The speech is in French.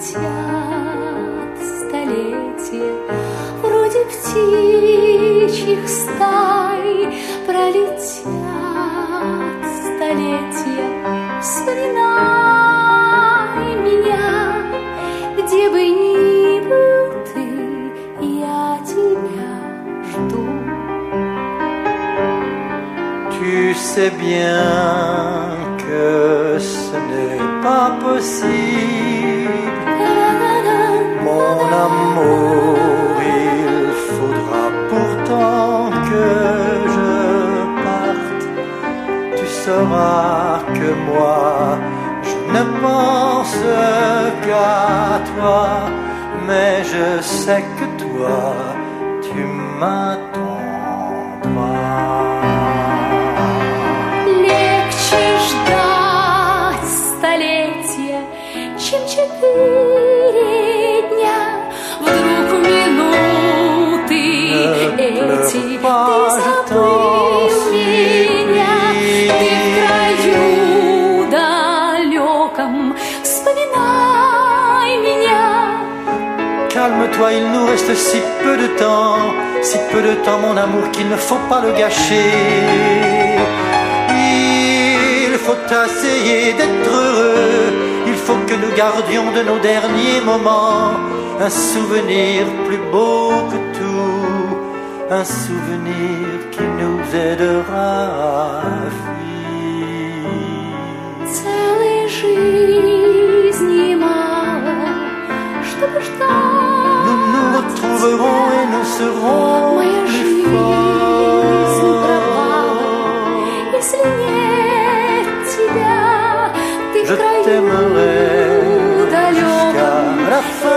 пролетят столетия, вроде птичьих стай пролетят столетия. Вспоминай меня, где бы ни был ты, я тебя жду. Tu sais bien que ce n'est pas possible, mon amour, il faudra pourtant que je parte. Tu sauras que moi, je ne pense qu'à toi, mais je sais que toi, tu m'attendras. Легче ждать столетия, чем 4 дня. Вдруг минуты эти ты забыл меня, ты в краю далеком, вспоминай меня. Calme-toi, il nous reste si peu de temps, mon amour, qu'il ne faut pas le gâcher. Il faut essayer d'être heureux, il faut que nous gardions de nos derniers moments un souvenir plus beau que tout, un souvenir qui nous aidera à fuir. Целой жизни мало, чтобы ждать. Nous nous retrouverons et nous serons Моя plus жизнь пропала, forts. если нет тебя, ты в Je краю t'aimerai jusqu'à далеком. la fin.